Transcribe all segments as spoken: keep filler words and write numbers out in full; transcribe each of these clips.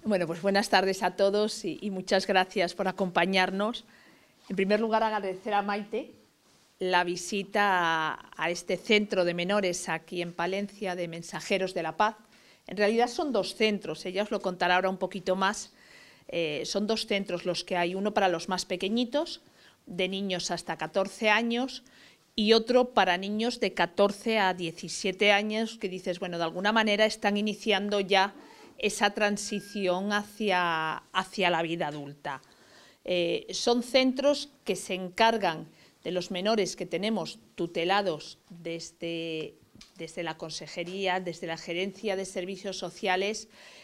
Bueno, pues buenas tardes a todos y, y muchas gracias por acompañarnos. En primer lugar, agradecer a Maite la visita a, a este centro de menores aquí en Palencia de Mensajeros de la Paz. En realidad son dos centros, ella os lo contará ahora un poquito más. Eh, son dos centros los que hay, uno para los más pequeñitos, de niños hasta catorce años, y otro para niños de catorce a diecisiete años, que dices, bueno, de alguna manera están iniciando ya esa transición hacia, hacia la vida adulta. Eh, son centros que se encargan de los menores que tenemos tutelados desde, desde la Consejería, desde la Gerencia de Servicios Sociales,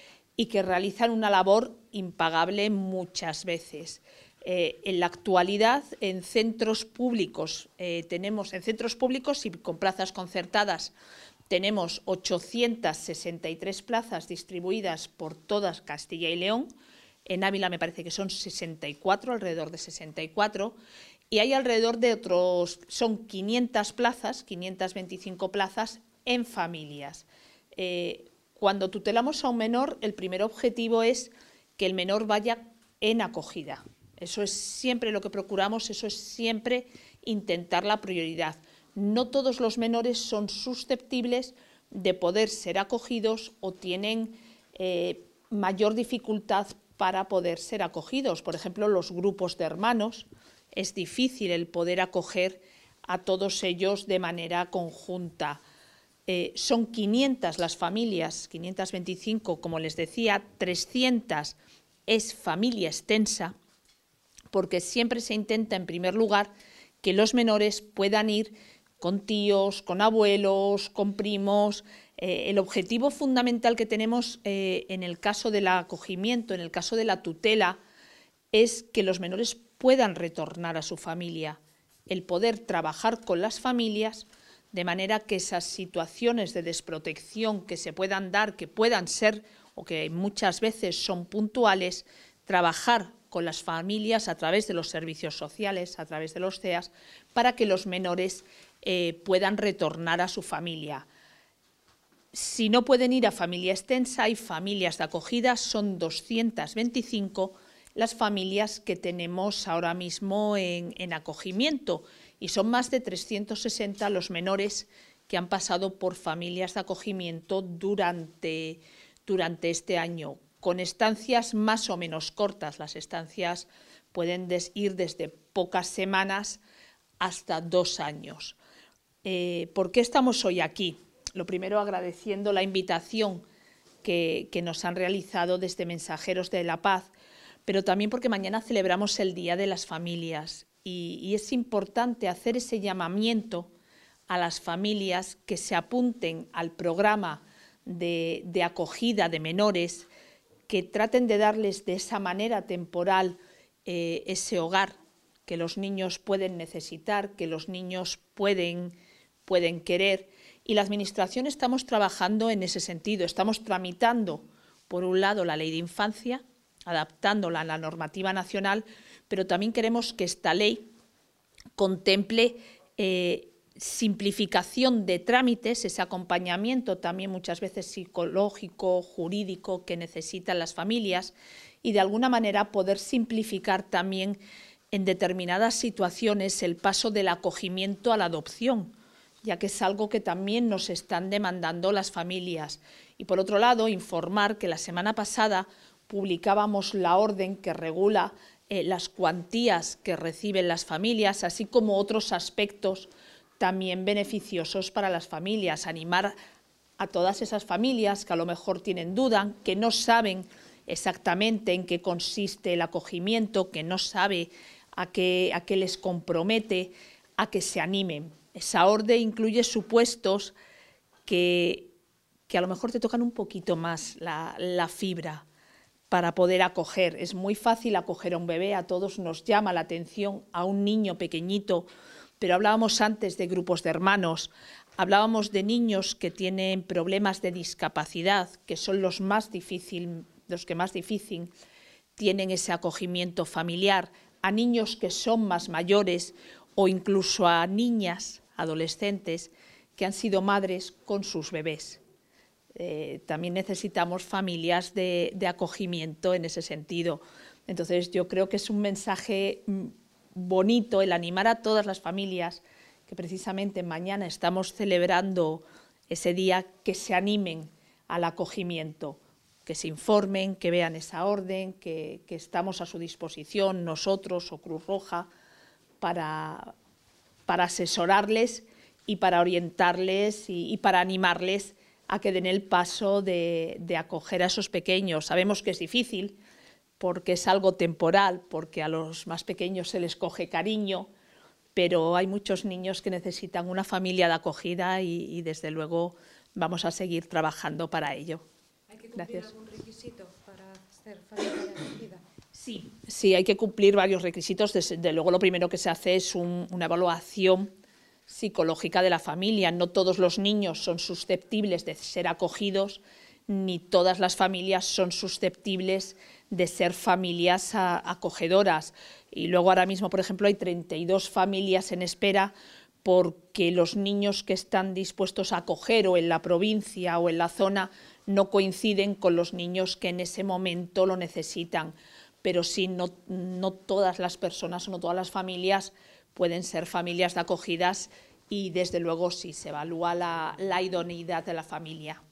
y que realizan una labor impagable muchas veces. Eh, en la actualidad, en centros públicos, eh, tenemos en centros públicos y con plazas concertadas, tenemos ochocientas sesenta y tres plazas distribuidas por toda Castilla y León. En Ávila me parece que son sesenta y cuatro, alrededor de sesenta y cuatro, y hay alrededor de otros, son quinientas plazas, quinientas veinticinco plazas en familias. Eh, cuando tutelamos a un menor, el primer objetivo es que el menor vaya en acogida. Eso es siempre lo que procuramos, eso es siempre intentar la prioridad. No todos los menores son susceptibles de poder ser acogidos o tienen eh, mayor dificultad para poder ser acogidos. Por ejemplo, los grupos de hermanos, es difícil el poder acoger a todos ellos de manera conjunta. Eh, son quinientas las familias, quinientas veinticinco, como les decía, trescientas es familia extensa, porque siempre se intenta, en primer lugar, que los menores puedan ir con tíos, con abuelos, con primos. Eh, el objetivo fundamental que tenemos eh, en el caso del acogimiento, en el caso de la tutela, es que los menores puedan retornar a su familia, el poder trabajar con las familias de manera que esas situaciones de desprotección que se puedan dar, que puedan ser o que muchas veces son puntuales, trabajar con las familias a través de los servicios sociales, a través de los C E A S, para que los menores eh, puedan retornar a su familia. Si no pueden ir a familia extensa, hay familias de acogida, son doscientas veinticinco las familias que tenemos ahora mismo en, en acogimiento, y son más de trescientos sesenta los menores que han pasado por familias de acogimiento durante, durante este año, con estancias más o menos cortas. Las estancias pueden des, ir desde pocas semanas hasta dos años. Eh, ¿Por qué estamos hoy aquí? Lo primero, agradeciendo la invitación que, que nos han realizado desde Mensajeros de la Paz, pero también porque mañana celebramos el Día de las Familias y, y es importante hacer ese llamamiento a las familias que se apunten al programa de, de acogida de menores, que traten de darles de esa manera temporal eh, ese hogar que los niños pueden necesitar, que los niños pueden, pueden querer. Y la Administración estamos trabajando en ese sentido. Estamos tramitando, por un lado, la Ley de Infancia, adaptándola a la normativa nacional, pero también queremos que esta ley contemple eh, simplificación de trámites, ese acompañamiento también muchas veces psicológico, jurídico que necesitan las familias, y de alguna manera poder simplificar también en determinadas situaciones el paso del acogimiento a la adopción, ya que es algo que también nos están demandando las familias. Y por otro lado, informar que la semana pasada publicábamos la orden que regula eh, las cuantías que reciben las familias, así como otros aspectos también beneficiosos para las familias. Animar a todas esas familias que a lo mejor tienen duda, que no saben exactamente en qué consiste el acogimiento, que no sabe a qué, a qué les compromete, a que se animen. Esa orden incluye supuestos que, que a lo mejor te tocan un poquito más la, la fibra para poder acoger. Es muy fácil acoger a un bebé, a todos nos llama la atención a un niño pequeñito, pero hablábamos antes de grupos de hermanos, hablábamos de niños que tienen problemas de discapacidad, que son los, más difícil, los que más difícil tienen ese acogimiento familiar, a niños que son más mayores o incluso a niñas, adolescentes, que han sido madres con sus bebés. Eh, también necesitamos familias de, de acogimiento en ese sentido. Entonces, yo creo que es un mensaje bonito el animar a todas las familias, que precisamente mañana estamos celebrando ese día, que se animen al acogimiento, que se informen, que vean esa orden, que, que estamos a su disposición nosotros o Cruz Roja para, para asesorarles y para orientarles y, y para animarles a que den el paso de, de acoger a esos pequeños. Sabemos que es difícil porque es algo temporal, porque a los más pequeños se les coge cariño, pero hay muchos niños que necesitan una familia de acogida y, y desde luego vamos a seguir trabajando para ello. ¿Hay que cumplir Gracias. algún requisito para ser familia de acogida? Sí, sí, hay que cumplir varios requisitos. Desde luego lo primero que se hace es un, una evaluación psicológica de la familia. No todos los niños son susceptibles de ser acogidos, ni todas las familias son susceptibles de ser familias a, acogedoras. Y luego ahora mismo, por ejemplo, hay treinta y dos familias en espera porque los niños que están dispuestos a acoger o en la provincia o en la zona no coinciden con los niños que en ese momento lo necesitan. Pero sí, no, no todas las personas o no todas las familias pueden ser familias de acogidas y desde luego sí se evalúa la, la idoneidad de la familia.